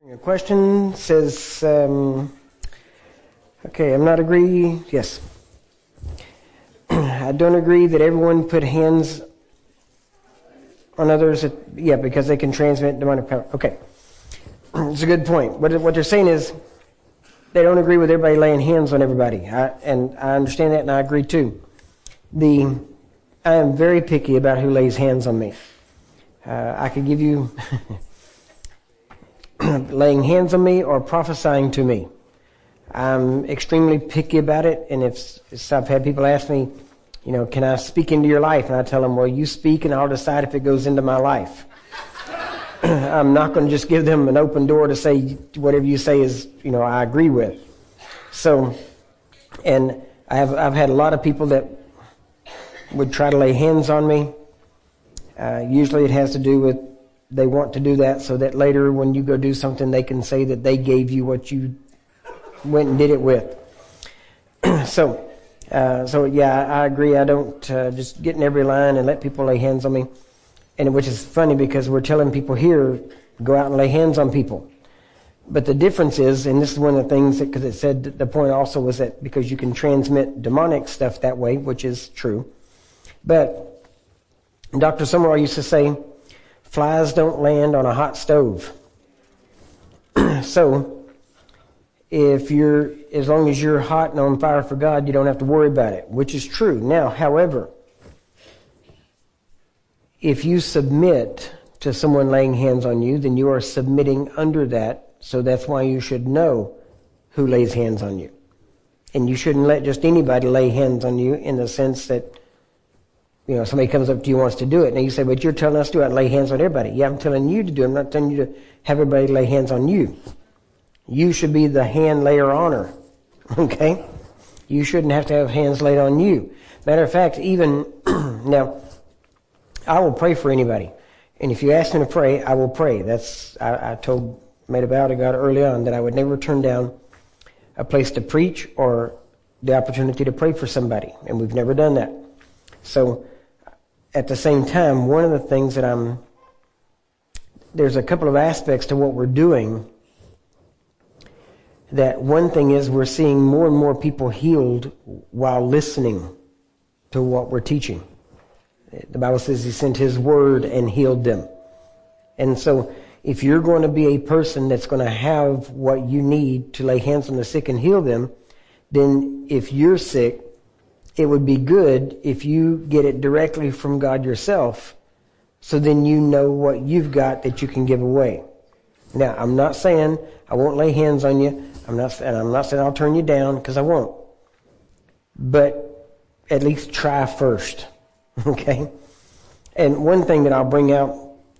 A question says, okay, I'm not agree. Yes. I don't agree that everyone put hands on others. Because they can transmit demonic power. Okay. It's a good point. What they're saying is they don't agree with everybody laying hands on everybody. And I understand that, and I agree too. I am very picky about who lays hands on me. I could give you laying hands on me or prophesying to me. I'm extremely picky about it, and if I've had people ask me, can I speak into your life? And I tell them, well, you speak and I'll decide if it goes into my life. I'm not going to just give them an open door to say whatever you say is, I agree with. So, and I've had a lot of people that would try to lay hands on me. Usually it has to do with they want to do that so that later when you go do something, they can say that they gave you what you went and did it with. So I agree. I don't just get in every line and let people lay hands on me. And which is funny because we're telling people here, go out and lay hands on people. But the difference is, and this is one of the things because it said the point also was that because you can transmit demonic stuff that way, which is true. But Dr. Summerall used to say, flies don't land on a hot stove. So, as long as you're hot and on fire for God, you don't have to worry about it, which is true. Now, however, if you submit to someone laying hands on you, then you are submitting under that. So that's why you should know who lays hands on you. And you shouldn't let just anybody lay hands on you in the sense that, somebody comes up to you and wants to do it. And you say, but you're telling us to lay hands on everybody. Yeah, I'm telling you to do it. I'm not telling you to have everybody lay hands on you. You should be the hand layer honor. Okay? You shouldn't have to have hands laid on you. Matter of fact, even now, I will pray for anybody. And if you ask me to pray, I will pray. I made a vow to God early on that I would never turn down a place to preach or the opportunity to pray for somebody. And we've never done that. So, at the same time, one of the things that there's a couple of aspects to what we're doing. That one thing is we're seeing more and more people healed while listening to what we're teaching. The Bible says He sent His word and healed them. And so if you're going to be a person that's going to have what you need to lay hands on the sick and heal them, then if you're sick, it would be good if you get it directly from God yourself, so then you know what you've got that you can give away. Now, I'm not saying I won't lay hands on you. I'm not saying I'll turn you down, because I won't. But at least try first. Okay? And one thing that I'll bring out,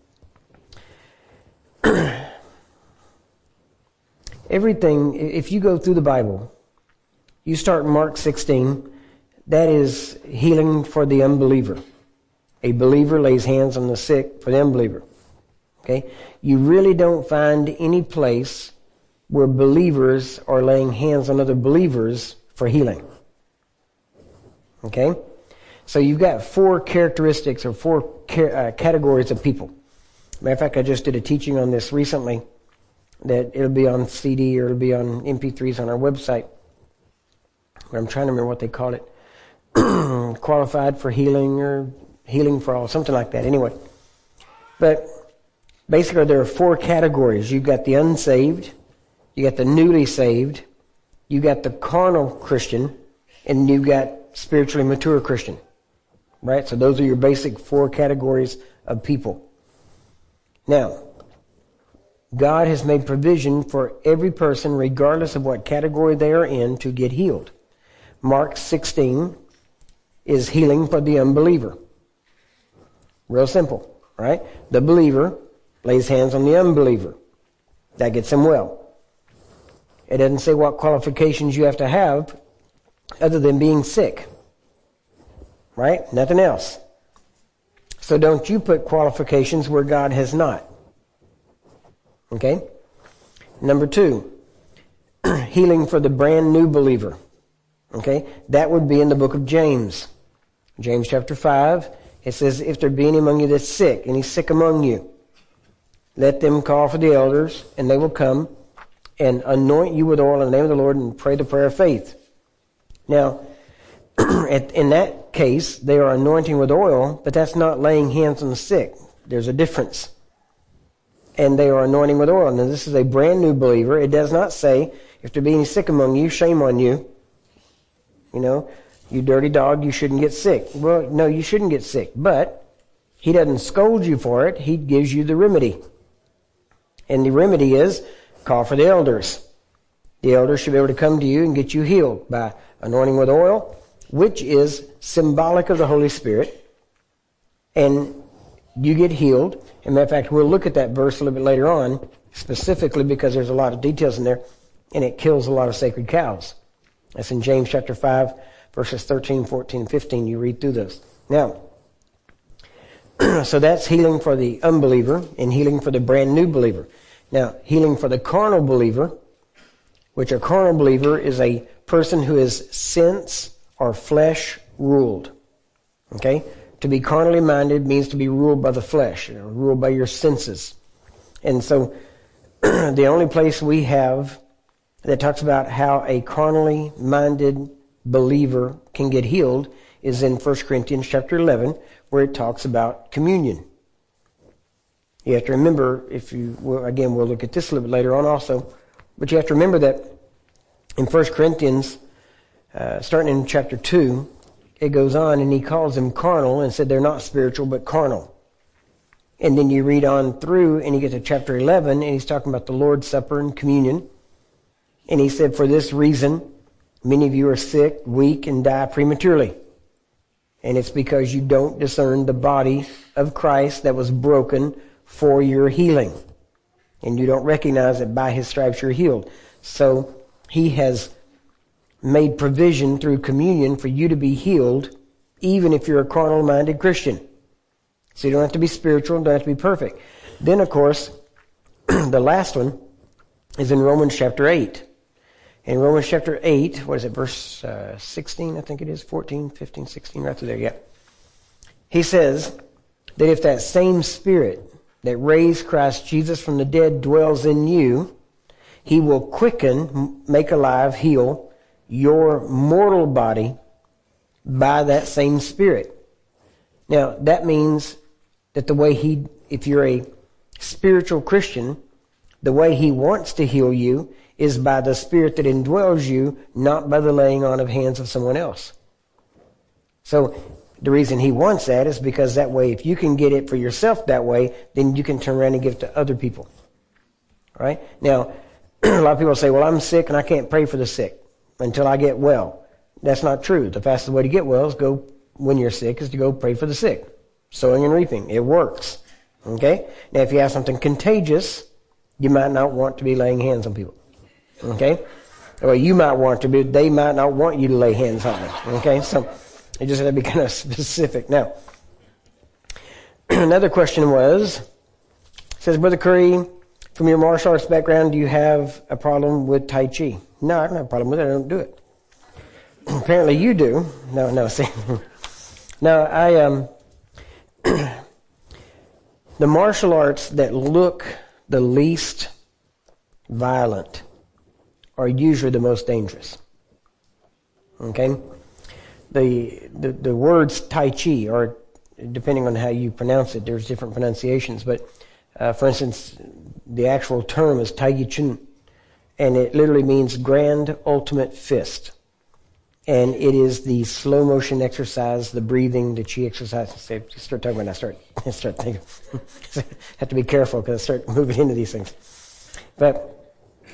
everything, if you go through the Bible, you start in Mark 16, that is healing for the unbeliever. A believer lays hands on the sick for the unbeliever. Okay? You really don't find any place where believers are laying hands on other believers for healing. Okay? So you've got four characteristics or four categories of people. Matter of fact, I just did a teaching on this recently that it'll be on CD or it'll be on MP3s on our website. I'm trying to remember what they call it. Qualified for healing or healing for all, something like that. Anyway. But basically there are four categories. You've got the unsaved, you got the newly saved, you got the carnal Christian, and you've got spiritually mature Christian. Right? So those are your basic four categories of people. Now, God has made provision for every person, regardless of what category they are in, to get healed. Mark 16 is healing for the unbeliever. Real simple, right? The believer lays hands on the unbeliever. That gets him well. It doesn't say what qualifications you have to have other than being sick. Right? Nothing else. So don't you put qualifications where God has not. Okay? Number 2, healing for the brand new believer. Okay? That would be in the book of James. James chapter 5, it says, if there be any among you that's sick, and he's sick among you, let them call for the elders, and they will come and anoint you with oil in the name of the Lord and pray the prayer of faith. Now, in that case, they are anointing with oil, but that's not laying hands on the sick. There's a difference. And they are anointing with oil. Now, this is a brand new believer. It does not say, if there be any sick among you, shame on you. You know, you dirty dog, you shouldn't get sick. Well, no, you shouldn't get sick. But he doesn't scold you for it. He gives you the remedy. And the remedy is call for the elders. The elders should be able to come to you and get you healed by anointing with oil, which is symbolic of the Holy Spirit. And you get healed. As a matter of fact, we'll look at that verse a little bit later on, specifically because there's a lot of details in there, and it kills a lot of sacred cows. That's in James chapter 5, verses 13, 14, and 15. You read through those. Now, so that's healing for the unbeliever and healing for the brand new believer. Now, healing for the carnal believer, which a carnal believer is a person who is sense or flesh ruled. Okay? To be carnally minded means to be ruled by the flesh, ruled by your senses. And so the only place we have that talks about how a carnally minded believer can get healed is in 1 Corinthians chapter 11, where it talks about communion. You have to remember, we'll look at this a little bit later on also, but you have to remember that in 1 Corinthians, starting in chapter 2, it goes on and he calls them carnal and said they're not spiritual but carnal. And then you read on through and you get to chapter 11 and he's talking about the Lord's Supper and communion. And he said, for this reason, many of you are sick, weak, and die prematurely. And it's because you don't discern the body of Christ that was broken for your healing. And you don't recognize that by his stripes you're healed. So he has made provision through communion for you to be healed, even if you're a carnal-minded Christian. So you don't have to be spiritual, don't have to be perfect. Then, of course, the last one is in Romans chapter 8. In Romans chapter 8, what is it, verse 16, I think it is, 14, 15, 16, right through there, yeah. He says that if that same Spirit that raised Christ Jesus from the dead dwells in you, he will quicken, make alive, heal your mortal body by that same Spirit. Now, that means that the way if you're a spiritual Christian, the way he wants to heal you is by the Spirit that indwells you, not by the laying on of hands of someone else. So the reason he wants that is because that way, if you can get it for yourself that way, then you can turn around and give it to other people. All right? Now, a lot of people say, well, I'm sick and I can't pray for the sick until I get well. That's not true. The fastest way to get well is when you're sick, is to go pray for the sick. Sowing and reaping. It works. Okay? Now, if you have something contagious, you might not want to be laying hands on people. Okay? Well, you might want to, but they might not want you to lay hands on them. Okay? So, it just had to be kind of specific. Now, another question says, Brother Curry, from your martial arts background, do you have a problem with Tai Chi? No, I don't have a problem with it. I don't do it. Apparently you do. No, see. No, the martial arts that look the least violent are usually the most dangerous. Okay? The words Tai Chi, or depending on how you pronounce it, there's different pronunciations, but for instance, the actual term is Tai Chi Chun, and it literally means grand ultimate fist. And it is the slow motion exercise, the breathing, the chi exercise. Start talking about it, I start thinking. Have to be careful because I start moving into these things. But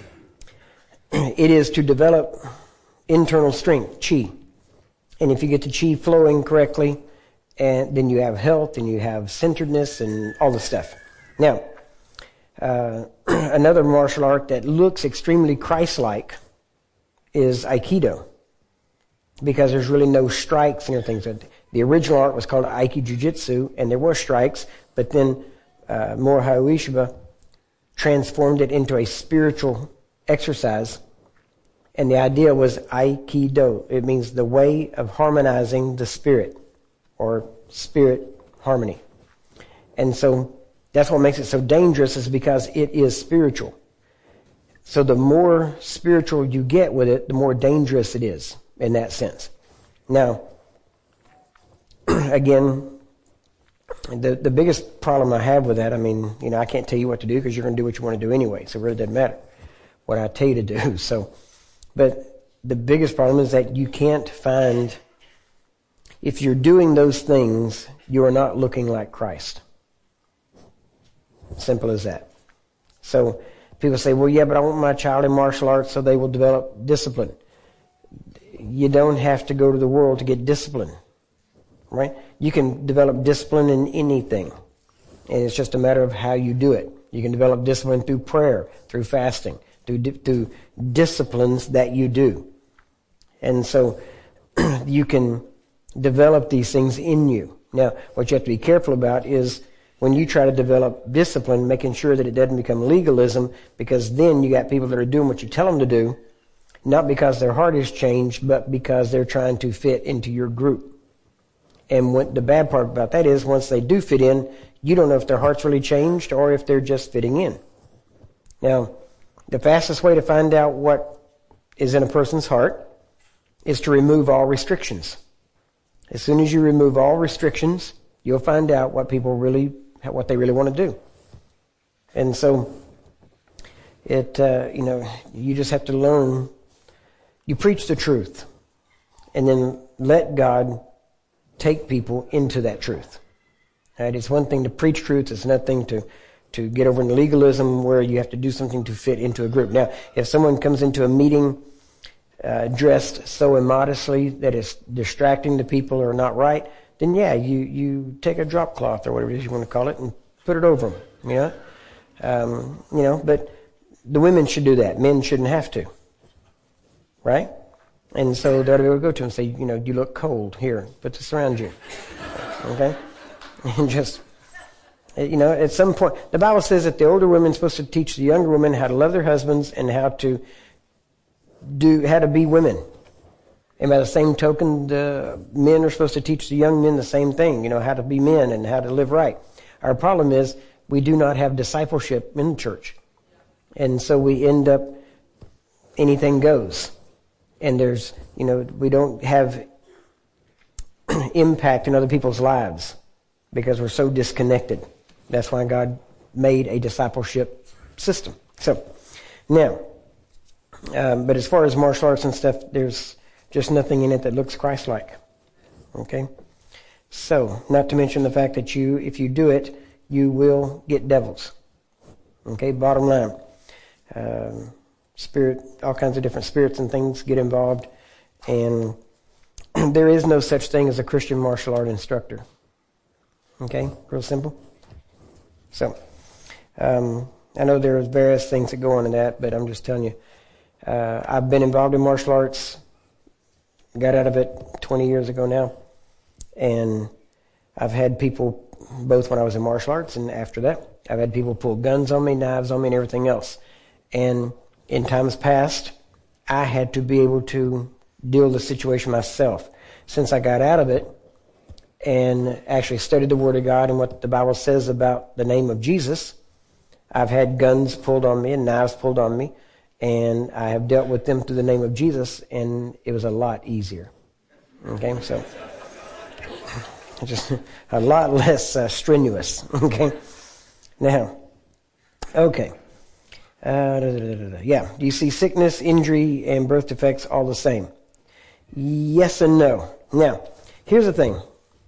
it is to develop internal strength, chi. And if you get the chi flowing correctly, and then you have health and you have centeredness and all the stuff. Now, another martial art that looks extremely Christ-like is Aikido, because there's really no strikes and everything. So the original art was called Aiki Jiu-Jitsu, and there were strikes, but then Morihei Ueshiba transformed it into a spiritual exercise, and the idea was Aikido. It means the way of harmonizing the spirit, or spirit harmony. And so That's what makes it so dangerous, is because it is spiritual. So the more spiritual you get with it, the more dangerous it is in that sense. Now, again, the biggest problem I have with that, I mean, I can't tell you what to do because you're going to do what you want to do anyway, so it really doesn't matter what I tell you to do. So, but the biggest problem is that you can't find, if you're doing those things, you are not looking like Christ. Simple as that. So people say, well, yeah, but I want my child in martial arts so they will develop discipline. You don't have to go to the world to get discipline, right? You can develop discipline in anything, and it's just a matter of how you do it. You can develop discipline through prayer, through fasting, through disciplines that you do. And so you can develop these things in you. Now, what you have to be careful about is when you try to develop discipline, making sure that it doesn't become legalism, because then you got people that are doing what you tell them to do, not because their heart has changed, but because they're trying to fit into your group. And what the bad part about that is, once they do fit in, you don't know if their heart's really changed or if they're just fitting in. Now, the fastest way to find out what is in a person's heart is to remove all restrictions. As soon as you remove all restrictions, you'll find out what they really want to do. And so, you just have to learn. You preach the truth, and then let God take people into that truth. Right? It's one thing to preach truth. It's another thing to get over into legalism where you have to do something to fit into a group. Now, if someone comes into a meeting dressed so immodestly that it's distracting to people or not right, then yeah, you take a drop cloth or whatever it is you want to call it and put it over them. But the women should do that. Men shouldn't have to. Right? And so they ought to be able to go to him and say, you look cold. Here, put this around you. Okay? And just, at some point, the Bible says that the older women are supposed to teach the younger women how to love their husbands and how to be women. And by the same token, the men are supposed to teach the young men the same thing, how to be men and how to live right. Our problem is we do not have discipleship in the church. And so we end up, anything goes. And there's, we don't have impact in other people's lives because we're so disconnected. That's why God made a discipleship system. So, now, but as far as martial arts and stuff, there's just nothing in it that looks Christ-like. Okay? So, not to mention the fact that if you do it, you will get devils. Okay? Bottom line. Spirit, all kinds of different spirits and things get involved, and there is no such thing as a Christian martial art instructor. Okay, real simple. So, I know there's various things that go on in that, but I'm just telling you, I've been involved in martial arts, got out of it 20 years ago now, and I've had people, both when I was in martial arts and after that, I've had people pull guns on me, knives on me, and everything else. And in times past, I had to be able to deal with the situation myself. Since I got out of it and actually studied the Word of God and what the Bible says about the name of Jesus, I've had guns pulled on me and knives pulled on me, and I have dealt with them through the name of Jesus, and it was a lot easier. Okay, so just a lot less strenuous. Okay, now, okay. Yeah, do you see sickness, injury, and birth defects all the same? Yes and no. Now, here's the thing.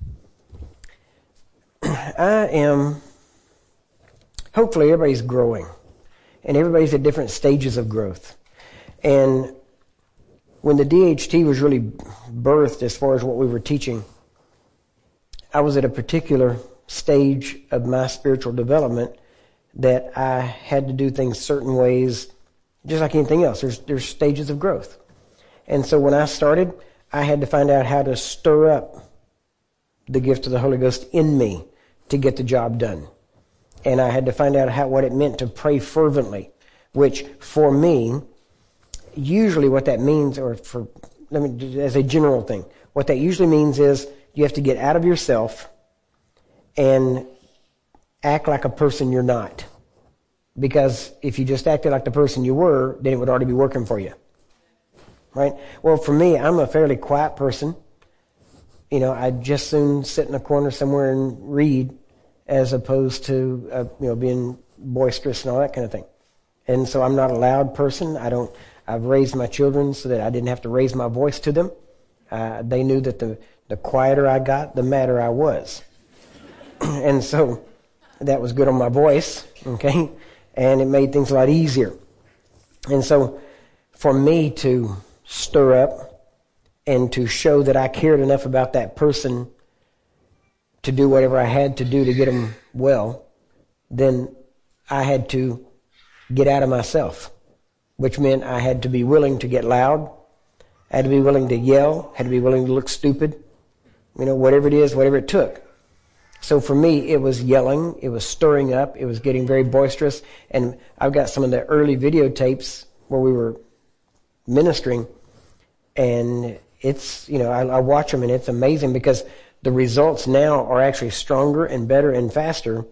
Hopefully everybody's growing, and everybody's at different stages of growth. And when the DHT was really birthed as far as what we were teaching, I was at a particular stage of my spiritual development that I had to do things certain ways, just like anything else. There's stages of growth. And so when I started, I had to find out how to stir up the gift of the Holy Ghost in me to get the job done. And I had to find out what it meant to pray fervently, which for me, usually what that means, as a general thing, what that usually means is you have to get out of yourself and act like a person you're not. Because if you just acted like the person you were, then it would already be working for you. Right? Well, for me, I'm a fairly quiet person. I'd just soon sit in a corner somewhere and read as opposed to, being boisterous and all that kind of thing. And so I'm not a loud person. I've raised my children so that I didn't have to raise my voice to them. They knew that the quieter I got, the madder I was. And so that was good on my voice, okay? And it made things a lot easier. And so for me to stir up and to show that I cared enough about that person to do whatever I had to do to get them well, then I had to get out of myself, which meant I had to be willing to get loud, I had to be willing to yell, had to be willing to look stupid, whatever it is, whatever it took. So for me, it was yelling, it was stirring up, it was getting very boisterous. And I've got some of the early videotapes where we were ministering, and it's, I watch them, and it's amazing because the results now are actually stronger and better and faster,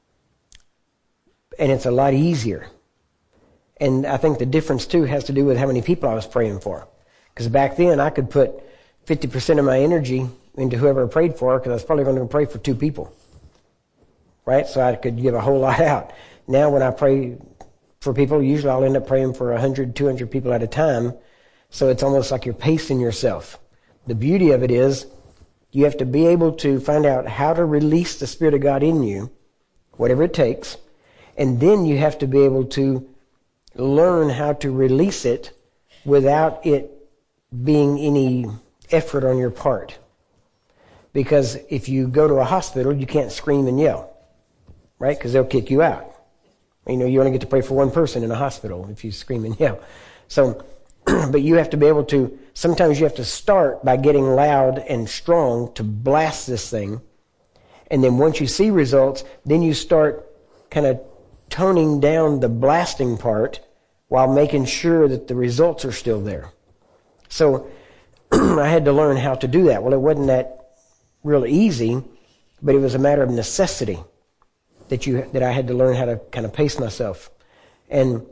and it's a lot easier. And I think the difference, too, has to do with how many people I was praying for. Because back then, I could put 50% of my energy into whoever I prayed for, because I was probably going to pray for 2 people. Right? So I could give a whole lot out. Now when I pray for people, usually I'll end up praying for 100, 200 people at a time. So it's almost like you're pacing yourself. The beauty of it is you have to be able to find out how to release the Spirit of God in you, whatever it takes. And then you have to be able to learn how to release it without it being any effort on your part. Because if you go to a hospital, you can't scream and yell, right? Because they'll kick you out. You only get to pray for one person in a hospital if you scream and yell. So, but you have to be able to, sometimes you have to start by getting loud and strong to blast this thing. And then once you see results, then you start kind of toning down the blasting part while making sure that the results are still there. So I had to learn how to do that. Well, it wasn't that real easy, but it was a matter of necessity that I had to learn how to kind of pace myself. And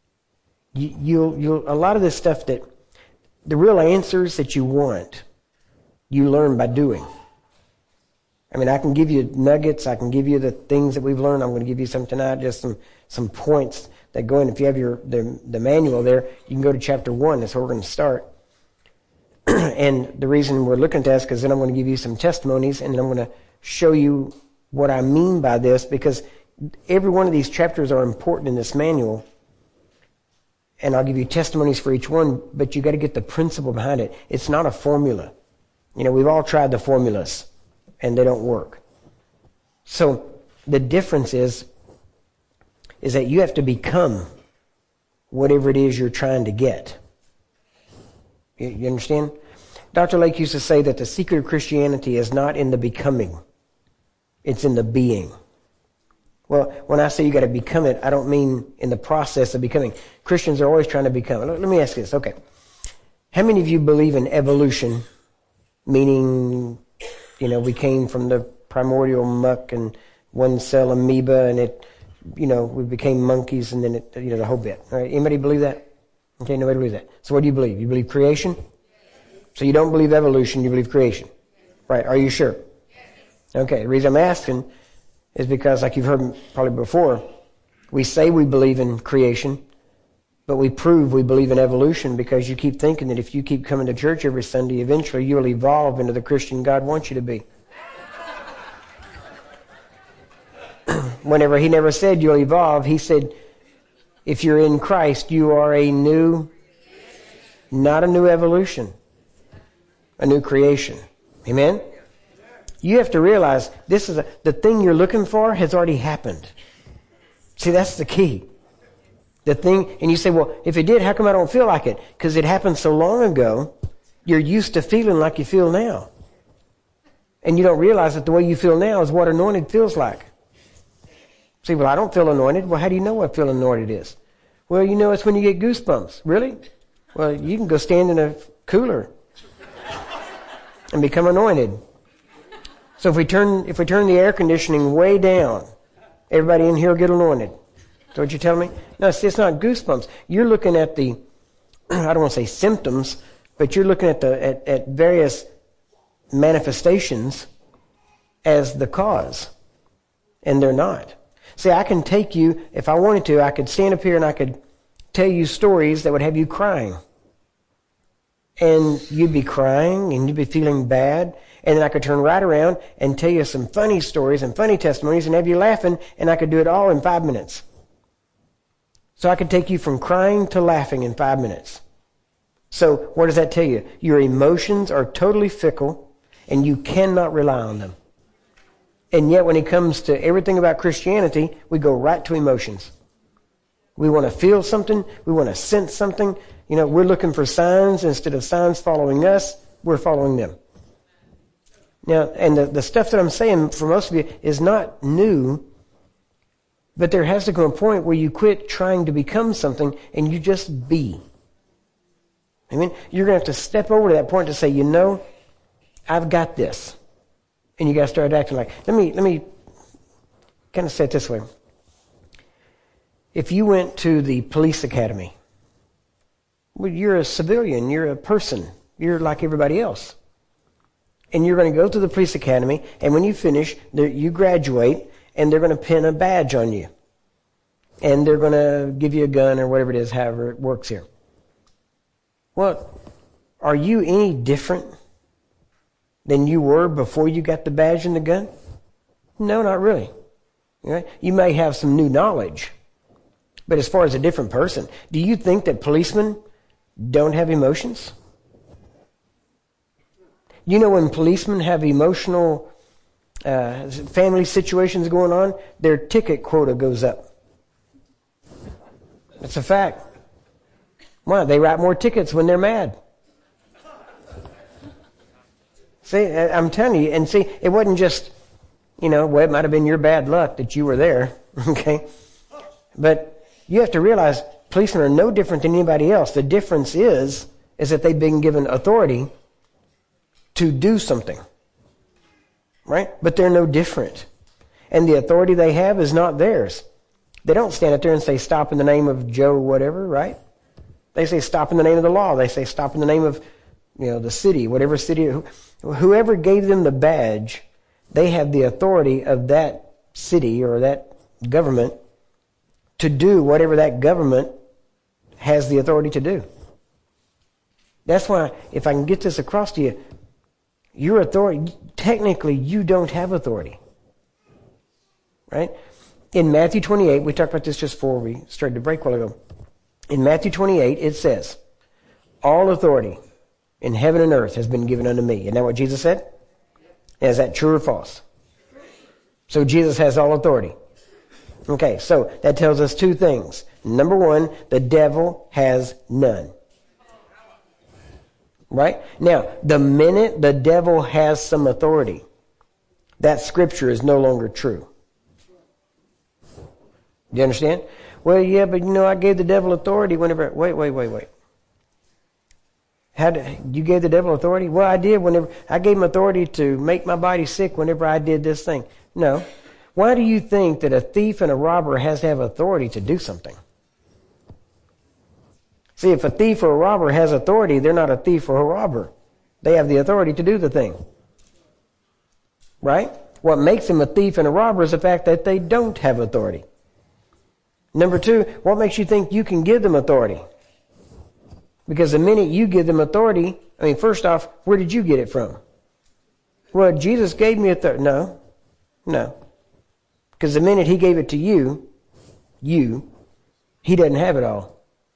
you'll a lot of this stuff, that the real answers that you want, you learn by doing. I can give you nuggets, I can give you the things that we've learned. I'm going to give you some tonight, just some points that go in. If you have the manual there, you can go to chapter 1. That's where we're going to start. And the reason we're looking at that is because then I'm going to give you some testimonies, and then I'm going to show you what I mean by this, because every one of these chapters are important in this manual, and I'll give you testimonies for each one, but you got to get the principle behind it. It's not a formula. We've all tried the formulas, and they don't work. So the difference is that you have to become whatever it is you're trying to get. You understand? Dr. Lake used to say that the secret of Christianity is not in the becoming. It's in the being. Well, when I say you got to become it, I don't mean in the process of becoming. Christians are always trying to become. Let me ask you this. Okay. How many of you believe in evolution? Meaning, we came from the primordial muck and one cell amoeba, and it, we became monkeys, and then it, the whole bit. All right. Anybody believe that? Okay, nobody believes that. So what do you believe? You believe creation? So you don't believe evolution, you believe creation. Right, are you sure? Okay, the reason I'm asking is because, like you've heard probably before, we say we believe in creation, but we prove we believe in evolution because you keep thinking that if you keep coming to church every Sunday, eventually you'll evolve into the Christian God wants you to be. Whenever he never said you'll evolve, he said, if you're in Christ, you are a new, not a new evolution, a new creation. Amen? You have to realize the thing you're looking for has already happened. See, that's the key. The thing, and you say, well, if it did, how come I don't feel like it? Because it happened so long ago, you're used to feeling like you feel now. And you don't realize that the way you feel now is what anointed feels like. See, well, I don't feel anointed. Well, how do you know what feel anointed is? Well, it's when you get goosebumps. Really? Well, you can go stand in a cooler and become anointed. So if we turn the air conditioning way down Everybody in here will get anointed. Is that what you're telling me? No, it's not goosebumps. You're looking at the, I don't want to say symptoms, but you're looking at various manifestations as the cause. And they're not. See, I can take you, if I wanted to, I could stand up here and I could tell you stories that would have you crying. And you'd be crying and you'd be feeling bad. And then I could turn right around and tell you some funny stories and funny testimonies and have you laughing, and I could do it all in 5 minutes. So I could take you from crying to laughing in 5 minutes. So what does that tell you? Your emotions are totally fickle and you cannot rely on them. And yet when it comes to everything about Christianity, we go right to emotions. We want to feel something. We want to sense something. You know, we're looking for signs. Instead of signs following us, we're following them. Now, and the stuff that I'm saying for most of you is not new, but there has to come a point where you quit trying to become something and you just be. I mean, you're going to have to step over to that point to say, you know, I've got this. And you got to start acting like, let me kind of say it this way. If you went to the police academy, well, you're a civilian, you're a person, you're like everybody else. And you're going to go to the police academy, and when you finish, you graduate, and they're going to pin a badge on you. And they're going to give you a gun or whatever it is, however it works here. Well, are you any different than you were before you got the badge and the gun? No, not really. Right? You may have some new knowledge, but as far as a different person, do you think that policemen don't have emotions? You know, when policemen have emotional family situations going on, their ticket quota goes up. It's a fact. Why? They write more tickets when they're mad. See, I'm telling you, and see, it wasn't just, you know, well, it might have been your bad luck that you were there, okay? But you have to realize policemen are no different than anybody else. The difference is that they've been given authority to do something, right? But they're no different. And the authority they have is not theirs. They don't stand up there and say, stop in the name of Joe whatever, right? They say, stop in the name of the law. They say, stop in the name of, you know, the city, whatever city. Whoever gave them the badge, they have the authority of that city or that government to do whatever that government has the authority to do. That's why, if I can get this across to you, your authority, technically you don't have authority. Right? In Matthew 28, we talked about this just before we started the break a while ago. In Matthew 28, it says, all authority in heaven and earth has been given unto me. Isn't that what Jesus said? Is that true or false? So Jesus has all authority. Okay, so that tells us two things. Number one, the devil has none. Right? Now, the minute the devil has some authority, that scripture is no longer true. Do you understand? Well, yeah, but you know, I gave the devil authority whenever... Wait. You gave the devil authority? Well, I did whenever... I gave him authority to make my body sick whenever I did this thing. No. Why do you think that a thief and a robber has to have authority to do something? See, if a thief or a robber has authority, they're not a thief or a robber. They have the authority to do the thing. Right? What makes them a thief and a robber is the fact that they don't have authority. Number two, what makes you think you can give them authority? Because the minute you give them authority, I mean, first off, where did you get it from? Well, Jesus gave me authority. No. Because the minute he gave it to you, he doesn't have it all.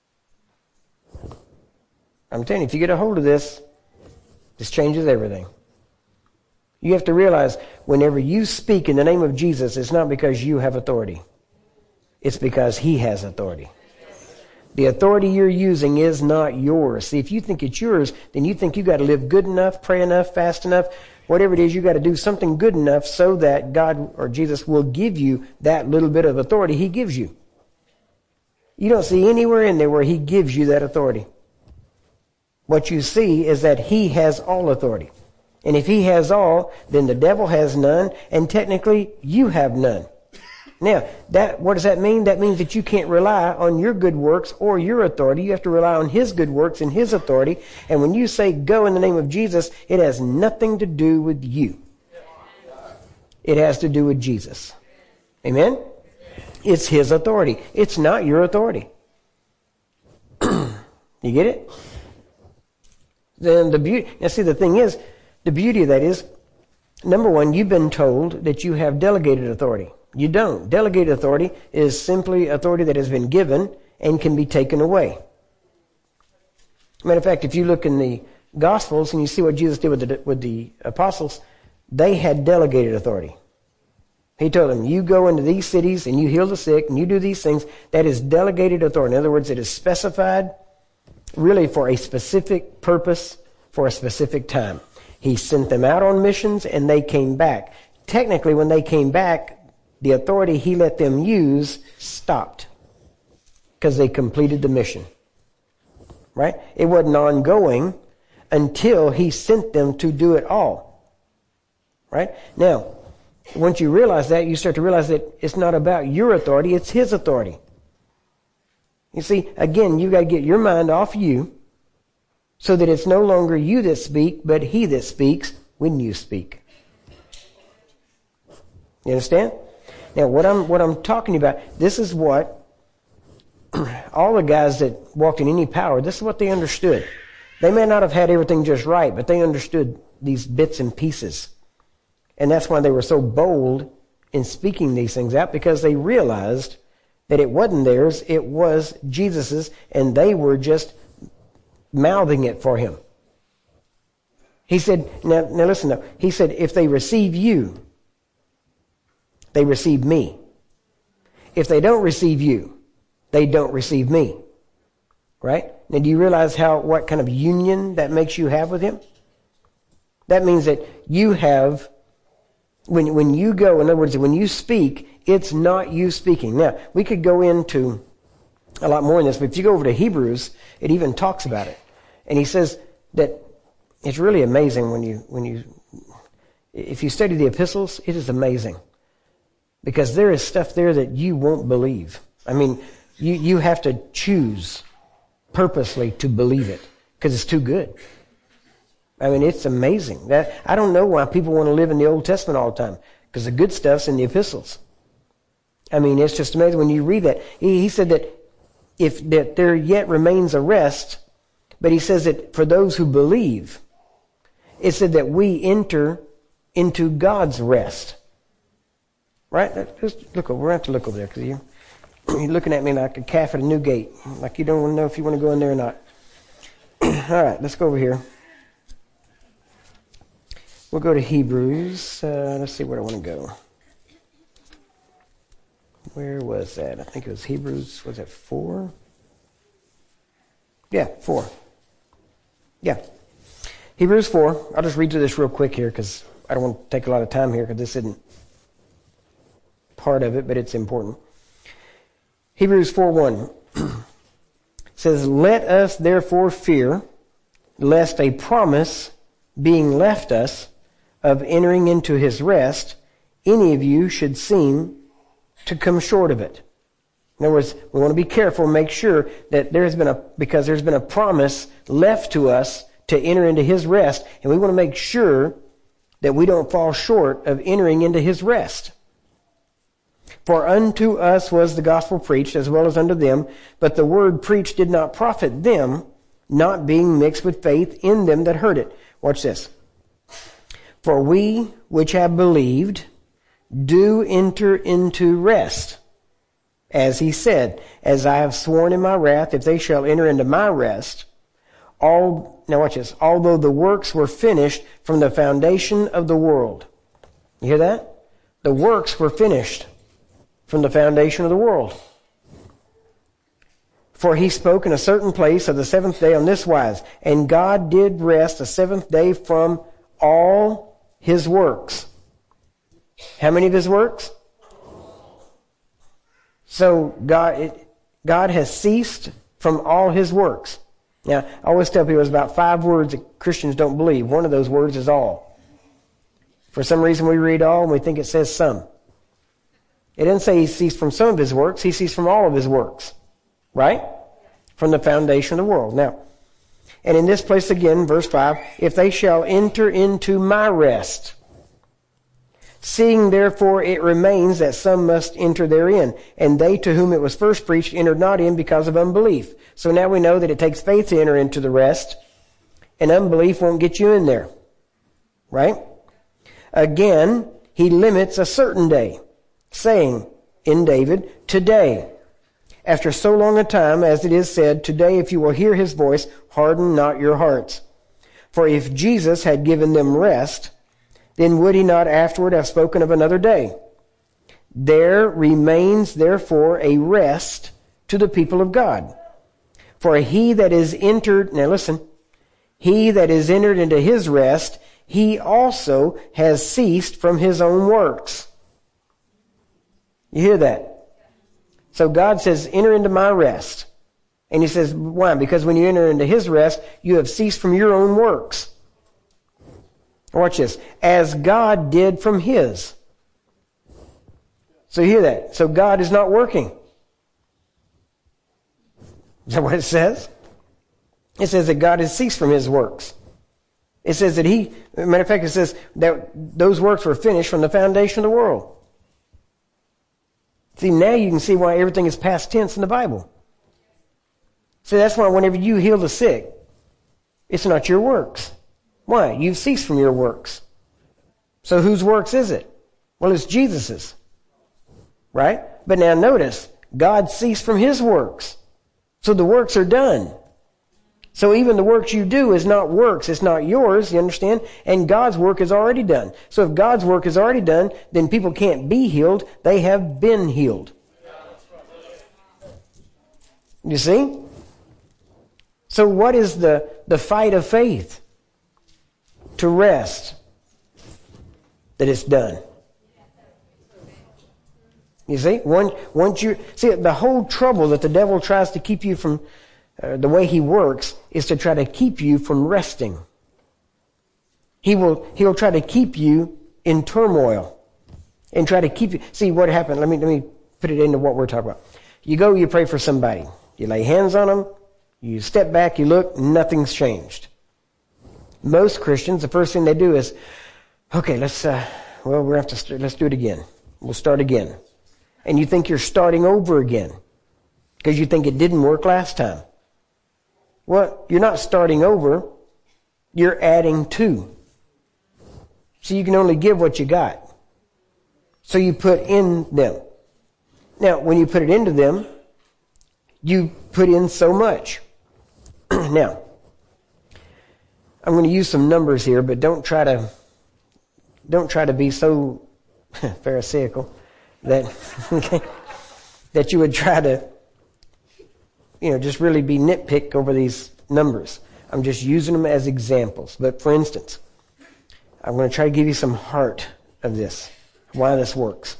I'm telling you, if you get a hold of this changes everything. You have to realize whenever you speak in the name of Jesus, it's not because you have authority. It's because he has authority. The authority you're using is not yours. See, if you think it's yours, then you think you got to live good enough, pray enough, fast enough, whatever it is, you got to do something good enough so that God or Jesus will give you that little bit of authority he gives you. You don't see anywhere in there where he gives you that authority. What you see is that he has all authority. And if he has all, then the devil has none, and technically you have none. Now, what does that mean? That means that you can't rely on your good works or your authority. You have to rely on His good works and His authority. And when you say go in the name of Jesus, it has nothing to do with you. It has to do with Jesus. Amen? It's His authority. It's not your authority. You get it? Then now see, the thing is, the beauty of that is, number one, you've been told that you have delegated authority. You don't. Delegated authority is simply authority that has been given and can be taken away. Matter of fact, if you look in the Gospels and you see what Jesus did with the apostles, they had delegated authority. He told them, you go into these cities and you heal the sick and you do these things. That is delegated authority. In other words, it is specified really for a specific purpose, for a specific time. He sent them out on missions and they came back. Technically, when they came back, the authority He let them use stopped because they completed the mission. Right? It wasn't ongoing until He sent them to do it all. Right? Now, once you realize that, you start to realize that it's not about your authority, it's His authority. You see, again, you got to get your mind off you so that it's no longer you that speak, but He that speaks when you speak. You understand? Now, what I'm talking about, this is what all the guys that walked in any power, this is what they understood. They may not have had everything just right, but they understood these bits and pieces. And that's why they were so bold in speaking these things out, because they realized that it wasn't theirs, it was Jesus's, and they were just mouthing it for Him. He said, now listen though, He said, if they receive you, they receive me. If they don't receive you, they don't receive me. Right? Now do you realize what kind of union that makes you have with Him? That means that you have, when you go, in other words, when you speak, it's not you speaking. Now, we could go into a lot more in this, but if you go over to Hebrews, it even talks about it. And he says that it's really amazing if you study the epistles, it is amazing. Because there is stuff there that you won't believe. I mean, you have to choose purposely to believe it because it's too good. I mean, it's amazing. I don't know why people want to live in the Old Testament all the time, because the good stuff's in the epistles. I mean, it's just amazing when you read that. He said that there yet remains a rest, but he says that for those who believe, it said that we enter into God's rest. Right? Just look over. We're going to have to look over there because you're looking at me like a calf at a new gate, like you don't want to know if you want to go in there or not. All right, let's go over here. We'll go to Hebrews. Let's see where I want to go. Where was that? I think it was Hebrews. Was it 4? Yeah, 4. Yeah. Hebrews 4. I'll just read through this real quick here because I don't want to take a lot of time here because this isn't part of it, but it's important. Hebrews 4:1 says, let us therefore fear, lest a promise being left us of entering into His rest, any of you should seem to come short of it. In other words, we want to be careful, make sure that because there's been a promise left to us to enter into His rest, and we want to make sure that we don't fall short of entering into His rest. For unto us was the gospel preached, as well as unto them, but the word preached did not profit them, not being mixed with faith in them that heard it. Watch this. For we which have believed do enter into rest. As He said, as I have sworn in my wrath, if they shall enter into my rest, now watch this, although the works were finished from the foundation of the world. You hear that? The works were finished from the foundation of the world. For He spoke in a certain place of the seventh day on this wise, and God did rest the seventh day from all His works. How many of His works? So God has ceased from all His works. Now, I always tell people there's about 5 words that Christians don't believe. One of those words is all. For some reason we read all and we think it says some. It doesn't say he ceased from some of his works. He ceased from all of his works. Right? From the foundation of the world. Now, and in this place again, verse 5, if they shall enter into my rest. Seeing therefore it remains that some must enter therein, and they to whom it was first preached entered not in because of unbelief. So now we know that it takes faith to enter into the rest, and unbelief won't get you in there. Right? Again, he limits a certain day, saying in David, today, after so long a time, as it is said, today if you will hear his voice, harden not your hearts. For if Jesus had given them rest, then would he not afterward have spoken of another day? There remains therefore a rest to the people of God. For he that is entered, now listen, he that is entered into his rest, he also has ceased from his own works. You hear that? So God says, enter into my rest. And he says, why? Because when you enter into his rest, you have ceased from your own works. Watch this. As God did from his. So you hear that? So God is not working. Is that what it says? It says that God has ceased from his works. It says that matter of fact, it says that those works were finished from the foundation of the world. See, now you can see why everything is past tense in the Bible. See, that's why whenever you heal the sick, it's not your works. Why? You've ceased from your works. So whose works is it? Well, it's Jesus's. Right? But now notice, God ceased from his works. So the works are done. So even the works you do is not works. It's not yours, you understand? And God's work is already done. So if God's work is already done, then people can't be healed. They have been healed. You see? So what is the fight of faith? To rest. That it's done. You see? Once you see the whole trouble that the devil tries to keep you from the way he works is to try to keep you from resting. He'll try to keep you in turmoil and try to keep you. See what happened. Let me put it into what we're talking about. You go, you pray for somebody. You lay hands on them. You step back, you look, nothing's changed. Most Christians, the first thing they do is, okay, let's do it again. We'll start again. And you think you're starting over again because you think it didn't work last time. Well, you're not starting over. You're adding to. So you can only give what you got. So you put in them. Now, when you put it into them, you put in so much. Now, I'm going to use some numbers here, but don't try to be so pharisaical that you would try to just really be nitpick over these numbers. I'm just using them as examples. But for instance, I'm going to try to give you some heart of this, why this works.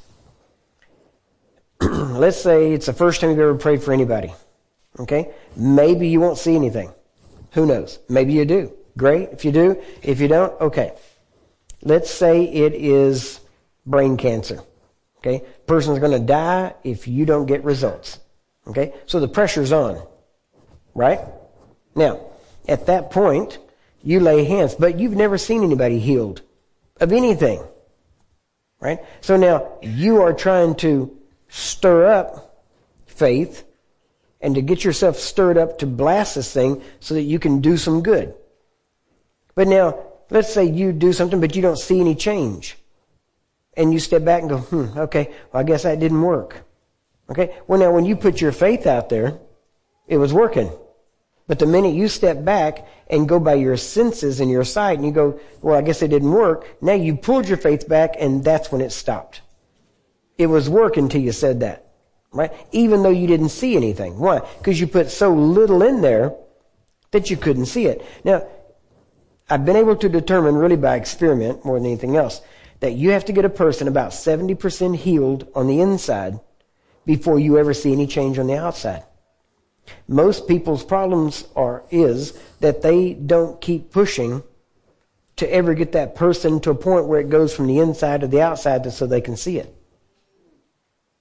Let's say it's the first time you've ever prayed for anybody. Okay? Maybe you won't see anything. Who knows? Maybe you do. Great. If you do. If you don't, okay. Let's say it is brain cancer. Okay? Person's going to die if you don't get results. Okay? So the pressure's on. Right? Now, at that point, you lay hands, but you've never seen anybody healed of anything. Right? So now you are trying to stir up faith and to get yourself stirred up to blast this thing so that you can do some good. But now, let's say you do something, but you don't see any change. And you step back and go, okay, well, I guess that didn't work. Okay? Well, now, when you put your faith out there, it was working. But the minute you step back and go by your senses and your sight and you go, well, I guess it didn't work. Now you pulled your faith back and that's when it stopped. It was working until you said that. Right? Even though you didn't see anything. Why? Because you put so little in there that you couldn't see it. Now, I've been able to determine really by experiment more than anything else that you have to get a person about 70% healed on the inside before you ever see any change on the outside. Most people's problems is that they don't keep pushing to ever get that person to a point where it goes from the inside to the outside so they can see it.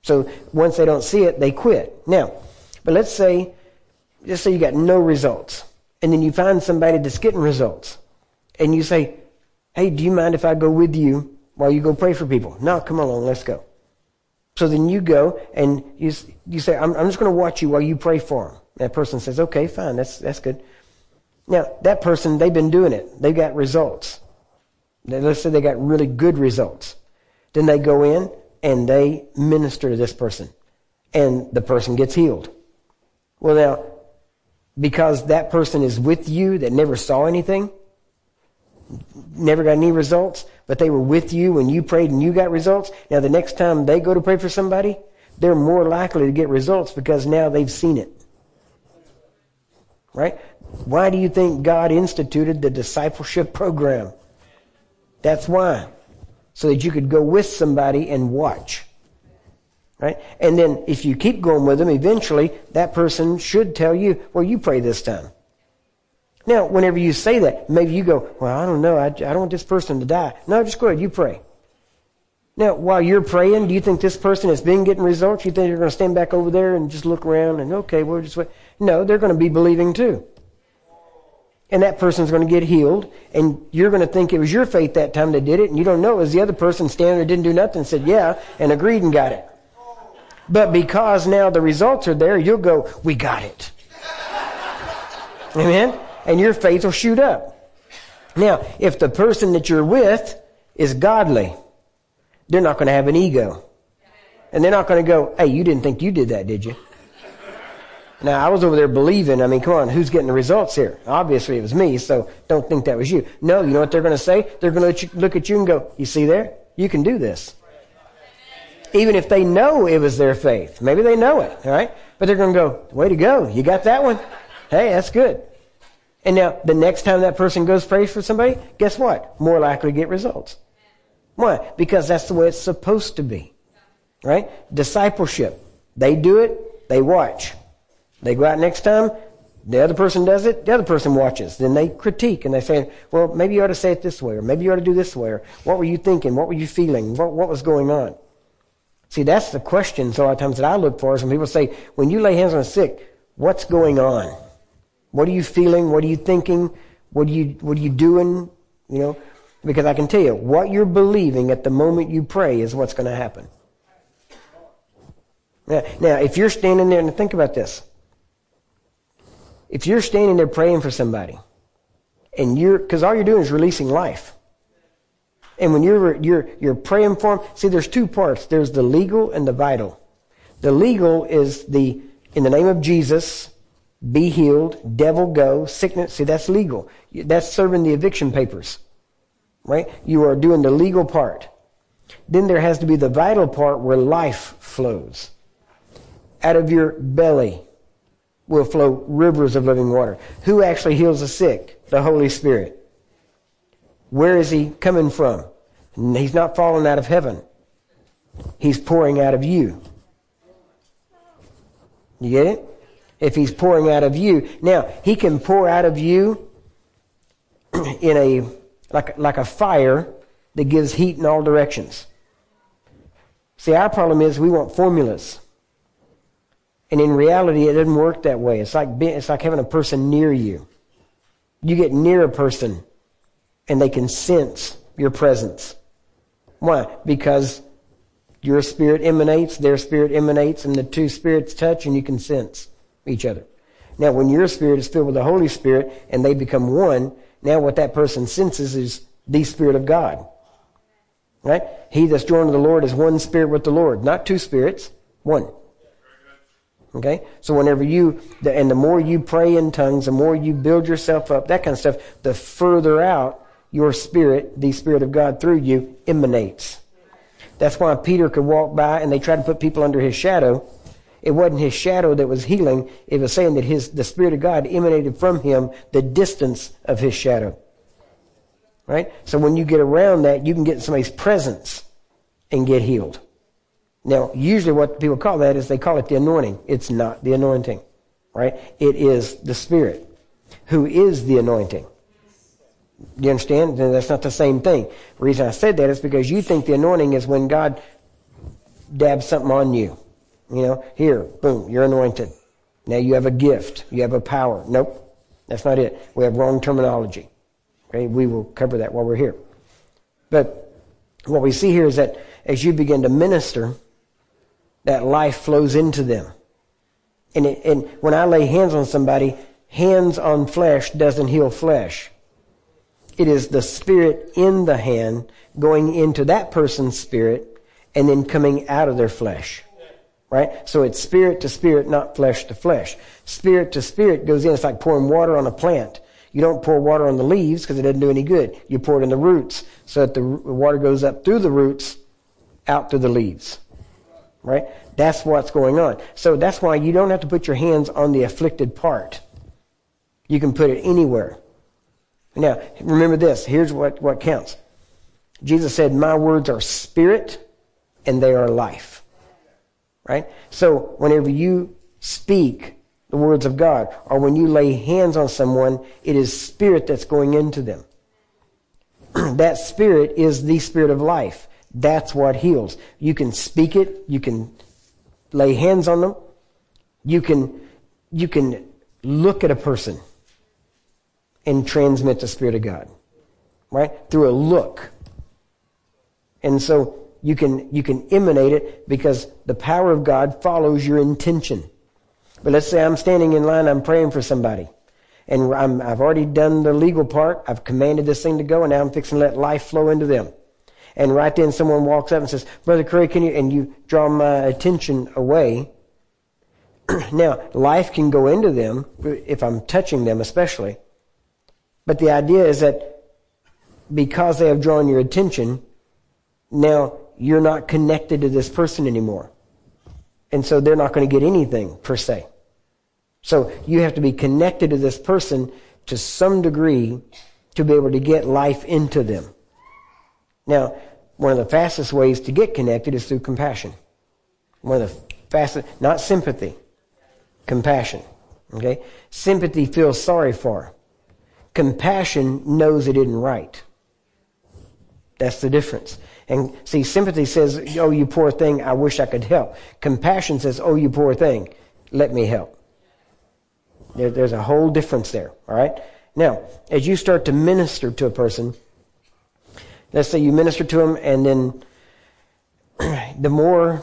So once they don't see it, they quit. Now, but let's say you got no results, and then you find somebody that's getting results, and you say, hey, do you mind if I go with you while you go pray for people? No, come along, let's go. So then you go and you say, I'm just going to watch you while you pray for them. That person says, okay, fine, that's good. Now, that person, they've been doing it. They've got results. Let's say they got really good results. Then they go in and they minister to this person, and the person gets healed. Well, now, because that person is with you that never saw anything, never got any results, but they were with you when you prayed and you got results. Now, the next time they go to pray for somebody, they're more likely to get results because now they've seen it. Right? Why do you think God instituted the discipleship program? That's why. So that you could go with somebody and watch. Right? And then if you keep going with them, eventually that person should tell you, well, you pray this time. Now, whenever you say that, maybe you go, well, I don't know. I don't want this person to die. No, just go ahead. You pray. Now, while you're praying, do you think this person has been getting results? You think you're going to stand back over there and just look around and, okay, we'll just wait? No, they're going to be believing too. And that person's going to get healed, and you're going to think it was your faith that time that did it, and you don't know it was the other person standing there, didn't do nothing, said yeah, and agreed and got it. But because now the results are there, you'll go, we got it. Amen? And your faith will shoot up. Now, if the person that you're with is godly, they're not going to have an ego. And they're not going to go, hey, you didn't think you did that, did you? Now, I was over there believing. I mean, come on, who's getting the results here? Obviously, it was me, so don't think that was you. No, you know what they're going to say? They're going to look at you and go, you see there? You can do this. Even if they know it was their faith. Maybe they know it, all right? But they're going to go, way to go. You got that one? Hey, that's good. And now, the next time that person goes pray for somebody, guess what? More likely to get results. Why? Because that's the way it's supposed to be. Right? Discipleship. They do it, they watch. They go out next time, the other person does it, the other person watches. Then they critique and they say, well, maybe you ought to say it this way, or maybe you ought to do this way, or what were you thinking? What were you feeling? What was going on? See, that's the questions a lot of times that I look for is when people say, when you lay hands on a sick, what's going on? What are you feeling? What are you thinking? What are you doing? You know, because I can tell you, what you're believing at the moment you pray is what's going to happen. Now, if you're standing there, and think about this. If you're standing there praying for somebody, and because all you're doing is releasing life. And when you're praying for them, see, there's two parts. There's the legal and the vital. The legal is in the name of Jesus, be healed, devil go, sickness. See, that's legal. That's serving the eviction papers. Right? You are doing the legal part. Then there has to be the vital part where life flows. Out of your belly will flow rivers of living water. Who actually heals the sick? The Holy Spirit. Where is he coming from? He's not falling out of heaven. He's pouring out of you. You get it? If he's pouring out of you. Now, he can pour out of you in like a fire that gives heat in all directions. See, our problem is we want formulas. And in reality, it doesn't work that way. It's like having a person near you. You get near a person, and they can sense your presence. Why? Because your spirit emanates, their spirit emanates, and the two spirits touch, and you can sense each other. Now, when your spirit is filled with the Holy Spirit, and they become one, now what that person senses is the Spirit of God. Right? He that's joined to the Lord is one spirit with the Lord. Not two spirits, one. Okay? So whenever and the more you pray in tongues, the more you build yourself up, that kind of stuff, the further out your spirit, the Spirit of God through you, emanates. That's why Peter could walk by and they tried to put people under his shadow. It wasn't his shadow that was healing. It was saying that the Spirit of God emanated from him the distance of his shadow. Right? So when you get around that, you can get somebody's presence and get healed. Now, usually what people call that is they call it the anointing. It's not the anointing, right? It is the Spirit who is the anointing. You understand? That's not the same thing. The reason I said that is because you think the anointing is when God dab something on you. Here, boom, you're anointed. Now you have a gift. You have a power. Nope, that's not it. We have wrong terminology. Okay, we will cover that while we're here. But what we see here is that as you begin to minister, that life flows into them. And when I lay hands on somebody, hands on flesh doesn't heal flesh. It is the spirit in the hand going into that person's spirit and then coming out of their flesh. Right? So it's spirit to spirit, not flesh to flesh. Spirit to spirit goes in. It's like pouring water on a plant. You don't pour water on the leaves because it doesn't do any good. You pour it in the roots so that the water goes up through the roots, out through the leaves. Right? That's what's going on. So that's why you don't have to put your hands on the afflicted part. You can put it anywhere. Now, remember this. Here's what counts. Jesus said, my words are spirit and they are life. Right? So whenever you speak the words of God, or when you lay hands on someone, it is spirit that's going into them. That spirit is the spirit of life. That's what heals. You can speak it. You can lay hands on them. You can look at a person and transmit the Spirit of God. Right? Through a look. And so you can emanate it because the power of God follows your intention. But let's say I'm standing in line, I'm praying for somebody. And I've already done the legal part. I've commanded this thing to go, and now I'm fixing to let life flow into them. And right then someone walks up and says, Brother Curry, can you, and you draw my attention away. Now, life can go into them, if I'm touching them especially. But the idea is that because they have drawn your attention, now you're not connected to this person anymore. And so they're not going to get anything, per se. So you have to be connected to this person to some degree to be able to get life into them. Now, one of the fastest ways to get connected is through compassion. One of the fastest, not sympathy, compassion. Okay? Sympathy feels sorry for. Compassion knows it isn't right. That's the difference. And see, sympathy says, oh, you poor thing, I wish I could help. Compassion says, oh, you poor thing, let me help. There's a whole difference there, all right? Now, as you start to minister to a person, let's say you minister to them, and then the more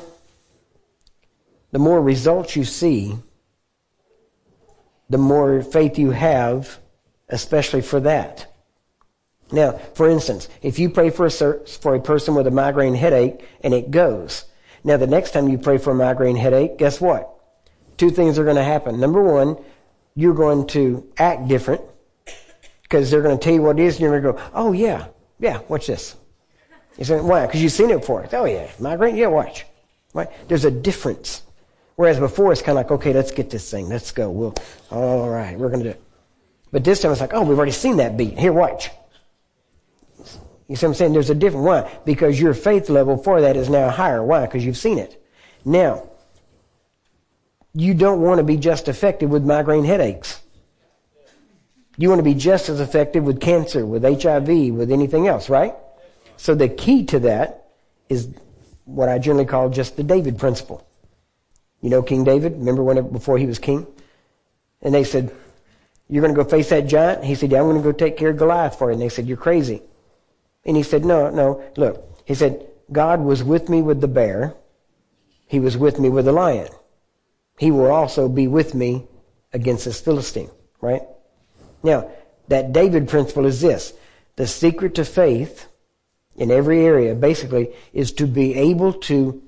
results you see, the more faith you have, especially for that. Now, for instance, if you pray for a person with a migraine headache and it goes, now the next time you pray for a migraine headache, guess what? Two things are going to happen. Number one, you're going to act different because they're going to tell you what it is, and you're going to go, oh yeah, watch this. You say, why? Because you've seen it before. Oh yeah, migraine, yeah, watch. Right? There's a difference. Whereas before it's kind of like, okay, let's get this thing, let's go. All right, we're going to do it. But this time it's like, oh, we've already seen that beat. Here, watch. You see what I'm saying? There's a different. Why? Because your faith level for that is now higher. Why? Because you've seen it. Now, you don't want to be just effective with migraine headaches. You want to be just as effective with cancer, with HIV, with anything else, right? So the key to that is what I generally call just the David principle. You know King David? Remember before he was king? And they said, you're going to go face that giant? He said, yeah, I'm going to go take care of Goliath for you. And they said, you're crazy. And he said, no, look. He said, God was with me with the bear. He was with me with the lion. He will also be with me against this Philistine, right? Now, that David principle is this. The secret to faith in every area, basically, is to be able to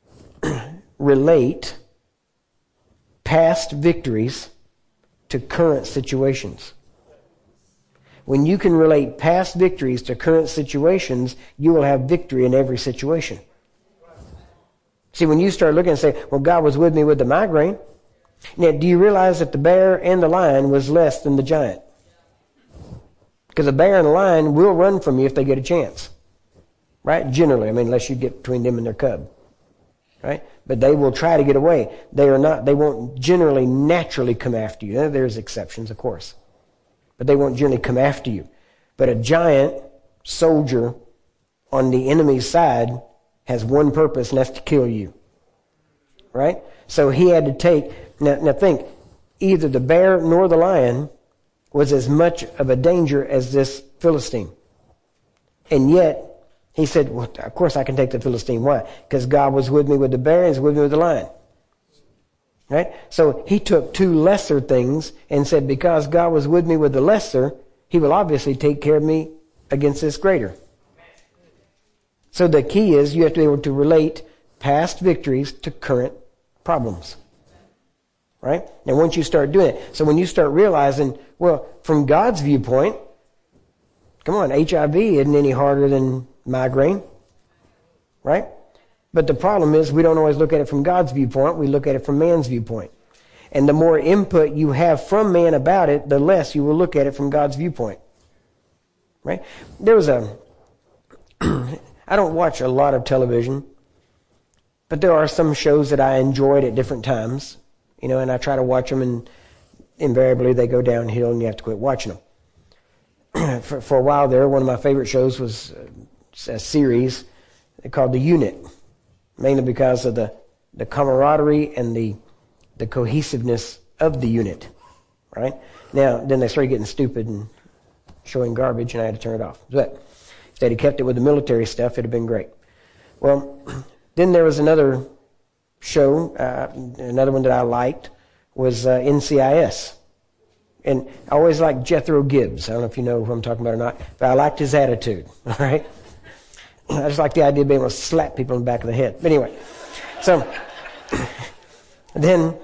relate past victories to current situations. When you can relate past victories to current situations, you will have victory in every situation. See, when you start looking and say, well, God was with me with the migraine. Now, do you realize that the bear and the lion was less than the giant? Because the bear and the lion will run from you if they get a chance. Right? Generally, unless you get between them and their cub. Right? But they will try to get away. They won't generally naturally come after you. There's exceptions, of course. But they won't generally come after you. But a giant soldier on the enemy's side has one purpose, and that's to kill you. Right? So he had to take, now think, either the bear nor the lion was as much of a danger as this Philistine. And yet, he said, well, of course I can take the Philistine. Why? Because God was with me with the bear and he's with me with the lion. Right? So he took two lesser things and said, because God was with me with the lesser, he will obviously take care of me against this greater. So the key is you have to be able to relate past victories to current problems. Right? And once you start doing it, so when you start realizing, well, from God's viewpoint, come on, HIV isn't any harder than migraine. Right? But the problem is we don't always look at it from God's viewpoint. We look at it from man's viewpoint. And the more input you have from man about it, the less you will look at it from God's viewpoint. Right? There was I don't watch a lot of television, but there are some shows that I enjoyed at different times, and I try to watch them, and invariably they go downhill and you have to quit watching them. For a while there, one of my favorite shows was a series called The Unit, mainly because of the camaraderie and the cohesiveness of the unit, right? Now, then they started getting stupid and showing garbage, and I had to turn it off. But if they'd have kept it with the military stuff, it'd have been great. Well, then there was another show, another one that I liked, was NCIS. And I always liked Jethro Gibbs. I don't know if you know who I'm talking about or not, but I liked his attitude, all right? I just like the idea of being able to slap people in the back of the head. But anyway, so then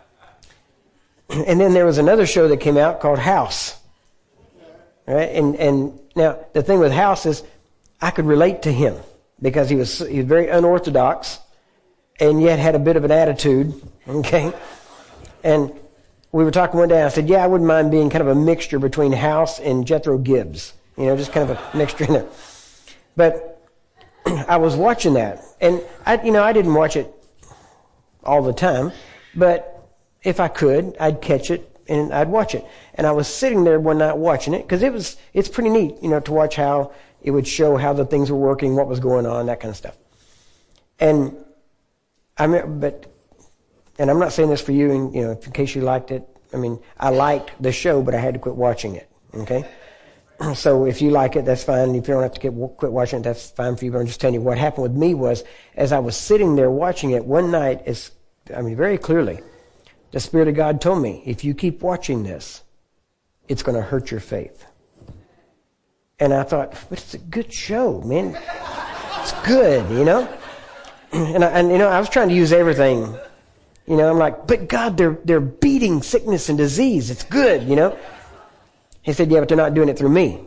there was another show that came out called House. Right? And now the thing with House is I could relate to him because he was very unorthodox and yet had a bit of an attitude. Okay? And we were talking one day, and I said, yeah, I wouldn't mind being kind of a mixture between House and Jethro Gibbs. Just kind of a mixture in there. But I was watching that, and I didn't watch it all the time, but if I could, I'd catch it and I'd watch it. And I was sitting there one night watching it because it's pretty neat, to watch how it would show how the things were working, what was going on, that kind of stuff. And I'm not saying this for you, and in case you liked it. I mean, I liked the show, but I had to quit watching it. Okay. So if you like it, that's fine. If you don't have to quit watching it, that's fine for you. But I'm just telling you what happened with me was, as I was sitting there watching it one night, very clearly, the Spirit of God told me, if you keep watching this, it's going to hurt your faith. And I thought, but it's a good show, man. It's good, And I was trying to use everything. I'm like, but God, they're beating sickness and disease. It's good, He said, yeah, but they're not doing it through me.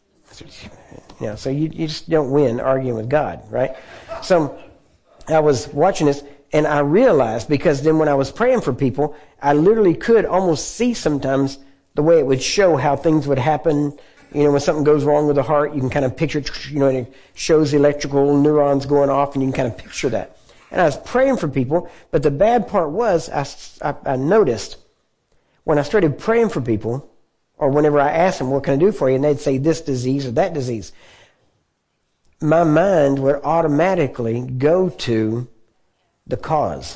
So you just don't win arguing with God, right? So I was watching this, and I realized, because then when I was praying for people, I literally could almost see sometimes the way it would show how things would happen. When something goes wrong with the heart, you can kind of picture, and it shows the electrical neurons going off, and you can kind of picture that. And I was praying for people, but the bad part was I noticed when I started praying for people, or whenever I asked them, what can I do for you? And they'd say this disease or that disease. My mind would automatically go to the cause.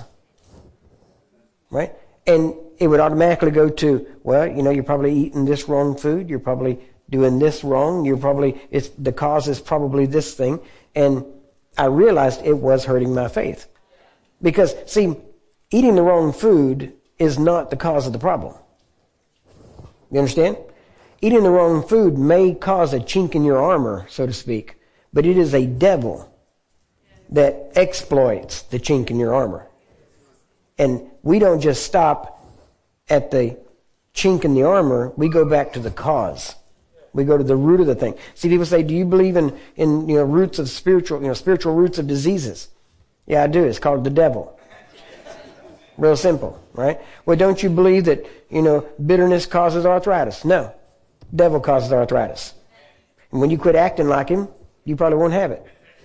Right? And it would automatically go to, well, you're probably eating this wrong food. You're probably doing this wrong. The cause is probably this thing. And I realized it was hurting my faith. Because, see, eating the wrong food is not the cause of the problem. You understand? Eating the wrong food may cause a chink in your armor, so to speak, but it is a devil that exploits the chink in your armor. And we don't just stop at the chink in the armor, we go back to the cause. We go to the root of the thing. See, people say, do you believe in roots of spiritual roots of diseases? Yeah, I do. It's called the devil. Real simple, right? Well, don't you believe that, bitterness causes arthritis? No. Devil causes arthritis. And when you quit acting like him, you probably won't have it.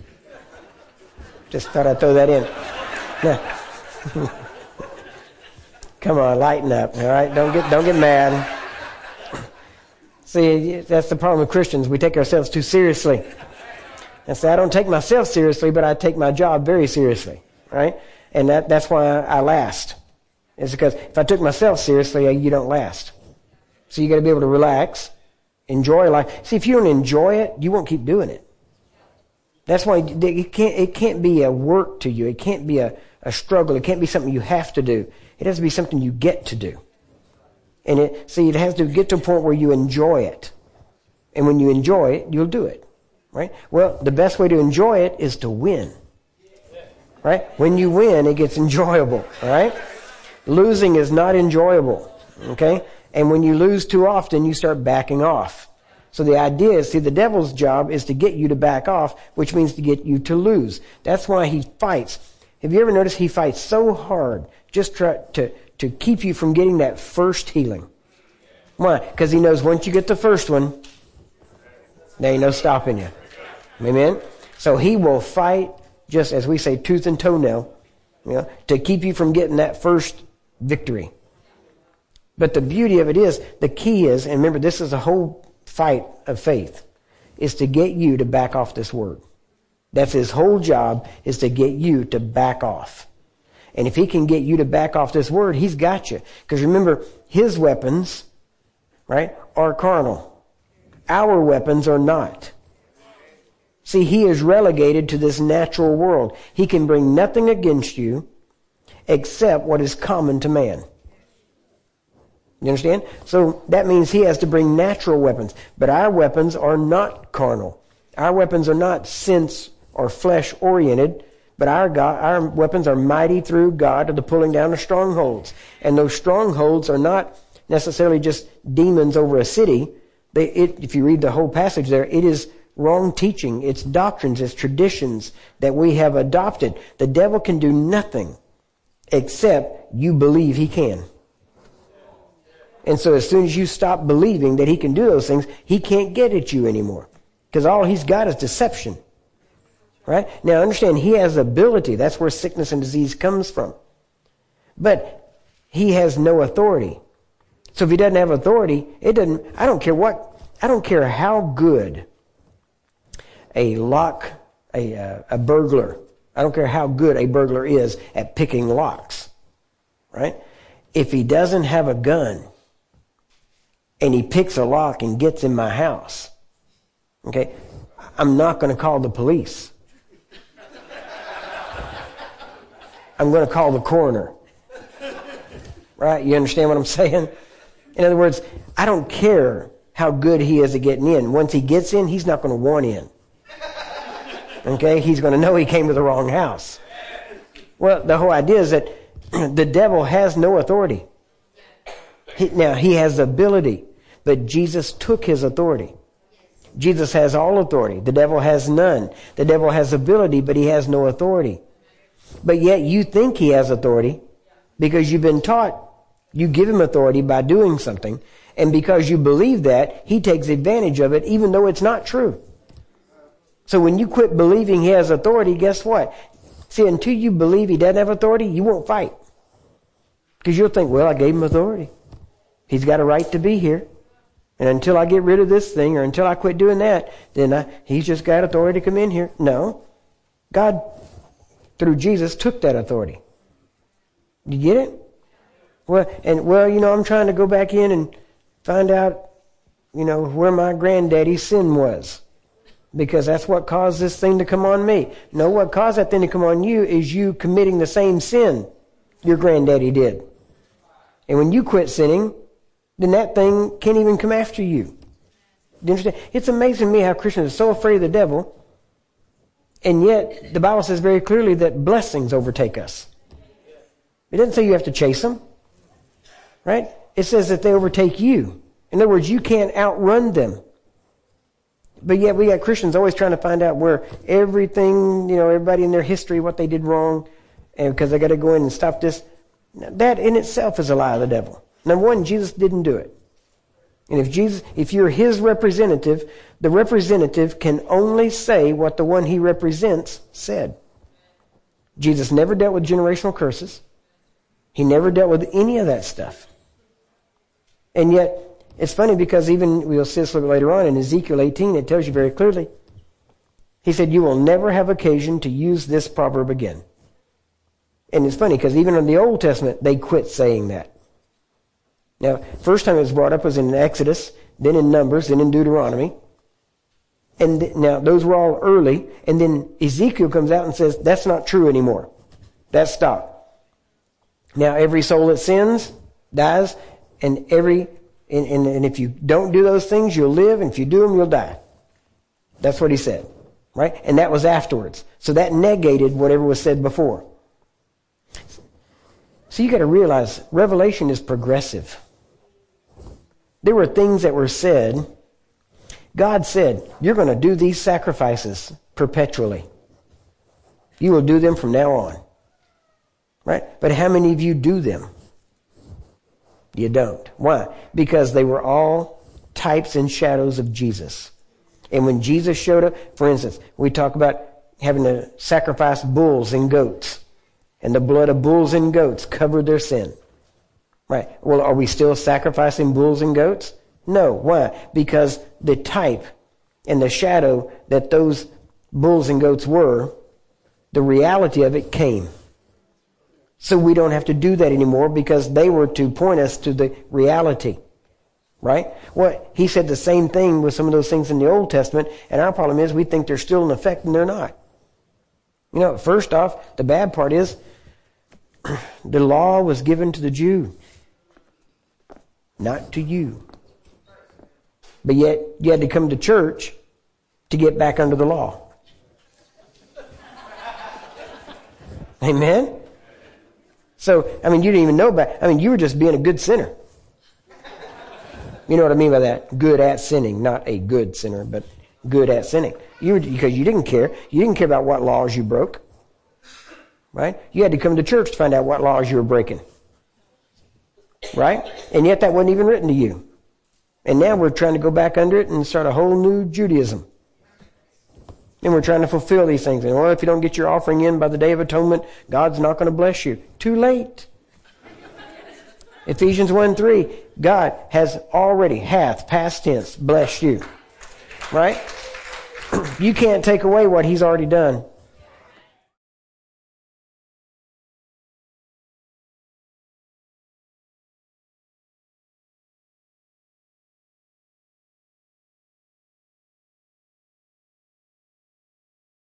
Just thought I'd throw that in. No. Come on, lighten up, all right? Don't get mad. See, that's the problem with Christians. We take ourselves too seriously. And say, I don't take myself seriously, but I take my job very seriously, right? And that's why I last. It's because if I took myself seriously, you don't last. So you got to be able to relax, enjoy life. See, if you don't enjoy it, you won't keep doing it. That's why it can't be a work to you. It can't be a struggle. It can't be something you have to do. It has to be something you get to do. And it has to get to a point where you enjoy it. And when you enjoy it, you'll do it. Right? Well, the best way to enjoy it is to win. Right? When you win, it gets enjoyable. Right? Losing is not enjoyable. Okay? And when you lose too often, you start backing off. So the idea is, the devil's job is to get you to back off, which means to get you to lose. That's why he fights. Have you ever noticed he fights so hard just to keep you from getting that first healing? Why? Because he knows once you get the first one, there ain't no stopping you. Amen? So he will fight, just as we say, tooth and toenail, to keep you from getting that first victory. But the beauty of it is, the key is, and remember, this is a whole fight of faith, is to get you to back off this word. That's his whole job, is to get you to back off. And if he can get you to back off this word, he's got you. Because remember, his weapons, right, are carnal. Our weapons are not. See, he is relegated to this natural world. He can bring nothing against you except what is common to man. You understand? So that means he has to bring natural weapons. But our weapons are not carnal. Our weapons are not sense or flesh oriented. But our weapons are mighty through God to the pulling down of strongholds. And those strongholds are not necessarily just demons over a city. If you read the whole passage there, it is wrong teaching. It's doctrines. It's traditions that we have adopted. The devil can do nothing except you believe he can. And so as soon as you stop believing that he can do those things, he can't get at you anymore. Because all he's got is deception. Right? Now understand, he has ability. That's where sickness and disease comes from. But he has no authority. So if he doesn't have authority, I don't care how good a burglar, I don't care how good a burglar is at picking locks. Right? If he doesn't have a gun, and he picks a lock and gets in my house, okay, I'm not going to call the police. I'm going to call the coroner. Right? You understand what I'm saying? In other words, I don't care how good he is at getting in. Once he gets in, he's not going to want in. Okay? He's going to know he came to the wrong house. Well, the whole idea is that the devil has no authority. Now, he has ability, but Jesus took his authority. Jesus has all authority. The devil has none. The devil has ability, but he has no authority. But yet you think he has authority because you've been taught you give him authority by doing something. And because you believe that, he takes advantage of it even though it's not true. So when you quit believing he has authority, guess what? See, until you believe he doesn't have authority, you won't fight. Because you'll think, well, I gave him authority. He's got a right to be here. And until I get rid of this thing or until I quit doing that, then he's just got authority to come in here. No. God, through Jesus, took that authority. You get it? Well, I'm trying to go back in and find out, where my granddaddy's sin was. Because that's what caused this thing to come on me. No, what caused that thing to come on you is you committing the same sin your granddaddy did. And when you quit sinning, then that thing can't even come after you. Do you understand? It's amazing to me how Christians are so afraid of the devil, and yet the Bible says very clearly that blessings overtake us. It doesn't say you have to chase them. Right? It says that they overtake you. In other words, you can't outrun them. But yet we got Christians always trying to find out where everything, everybody in their history, what they did wrong, and because they got to go in and stop this. That in itself is a lie of the devil. Number one, Jesus didn't do it. And if you're his representative, the representative can only say what the one he represents said. Jesus never dealt with generational curses. He never dealt with any of that stuff. And yet, it's funny because even, we'll see this a little bit later on, in Ezekiel 18, it tells you very clearly He said, you will never have occasion to use this proverb again. And it's funny because even in the Old Testament, they quit saying that. Now, first time it was brought up was in Exodus, then in Numbers, then in Deuteronomy. And now those were all early. And then Ezekiel comes out and says, that's not true anymore. That's stopped. Now, every soul that sins dies, and if you don't do those things, you'll live, and if you do them, you'll die. That's what he said, right? And that was afterwards. So that negated whatever was said before. So you got to realize, Revelation is progressive. There were things that were said. God said, you're going to do these sacrifices perpetually. You will do them from now on. Right? But how many of you do them? You don't. Why? Because they were all types and shadows of Jesus. And when Jesus showed up, for instance, we talk about having to sacrifice bulls and goats. And the blood of bulls and goats covered their sin. Right? Well, are we still sacrificing bulls and goats? No. Why? Because the type and the shadow that those bulls and goats were, the reality of it came. So we don't have to do that anymore because they were to point us to the reality. Right? Well, he said the same thing with some of those things in the Old Testament, and our problem is we think they're still in effect and they're not. You know, first off, the bad part is the law was given to the Jew, not to you. But yet you had to come to church to get back under the law. Amen? So, I mean, you didn't even know about it. I mean, you were just being a good sinner. You know what I mean by that? Good at sinning. Not a good sinner, but good at sinning. Because you didn't care. You didn't care about what laws you broke. Right? You had to come to church to find out what laws you were breaking. Right? And yet that wasn't even written to you. And now we're trying to go back under it and start a whole new Judaism. And we're trying to fulfill these things. And, well, if you don't get your offering in by the Day of Atonement, God's not going to bless you. Too late. Ephesians 1:3, God has already, past tense, blessed you. Right? You can't take away what He's already done.